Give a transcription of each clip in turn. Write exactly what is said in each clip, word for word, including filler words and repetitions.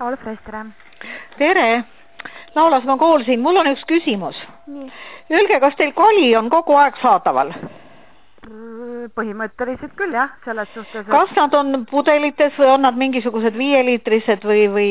Ole Fresh, tere. Tere. Laulas, ma kuulsin, mul on üks küsimus. Nii. Öelge, kas teil kali on kogu aeg saadaval? Põhimõtteliselt küll, jah, selles suhtes. Kas nad on pudelites või on nad mingisugused viieliitrised või, või...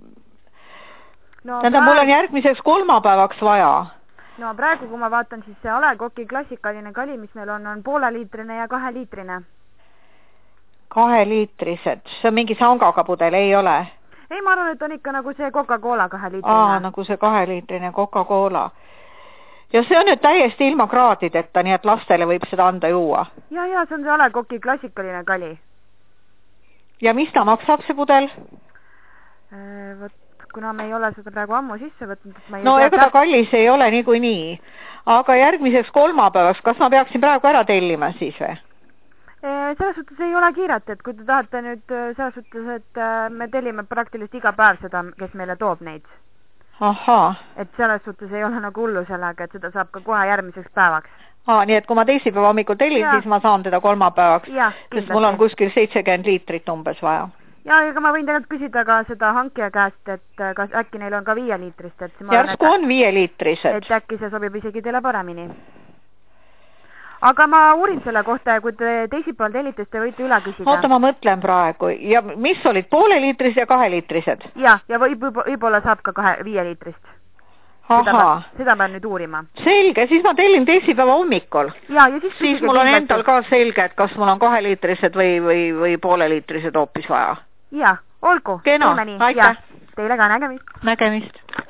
No, Tähendab, praegu... mul on järgmiseks kolmapäevaks vaja. No praegu, kui ma vaatan, siis see A Le Coq'i klassikaline kali, mis meil on, on pooleliitrine ja kaheliitrine. Kaheliitrised? See on mingi sangaga pudel, ei ole? Ei, ma arvan, et on ikka nagu see Coca-Cola kaheliitrine. Aa, nagu see kaheliitrine Coca-Cola. Ja see on nüüd täiesti ilma kraadideta, nii et lastele võib seda anda juua. Ja, ja, see on see A Le Coq'i klassikaline kali. Ja mis ta maksab, see pudel? Äh, võt, kuna me ei ole seda praegu ammu sisse võtnud, siis ma ei no ega ta kallis ei ole niikuinii. Nii. Aga järgmiseks kolmapäevaks, kas ma peaksin praegu ära tellima siis või? Selles suhtes ei ole kiiret, et kui te tahate nüüd selles suhtes, et me tellime praktiliselt iga päev seda, kes meile toob neid. Aha. Et selles suhtes ei ole nagu hullu sellega, et seda saab ka kohe järgmiseks päevaks. Aa, nii et kui ma teisipäeva hommikul tellin, ja. siis ma saan teda kolmapäevaks, ja, sest mul on kuskil seitsekümmend liitrit umbes vaja. Ja, ega ma võin tegelikult küsida ka seda hankija käest, et kas äkki neil on ka viieliitrist. Järsku on viieliitrised. Et äkki see sobib isegi teile paremini. Aga ma uurin selle kohta ja kui te teisipäeval tellite, te võite üle küsida. Oota, ma mõtlen praegu. Ja mis olid pooleliitrised ja kaheliitrised? Ja, ja võib, võib-olla saab ka kahe, viieliitrist. Seda, Aha. seda pean nüüd uurima. Selge, siis ma tellin teisipäeva hommikul. Ja, ja siis, siis mul on endal ka selge, et kas mul on kaheliitrised või, või, või pooleliitrised hoopis vaja. Ja, olgu. Kena, aitäh. Teile ka nägemist. Nägemist.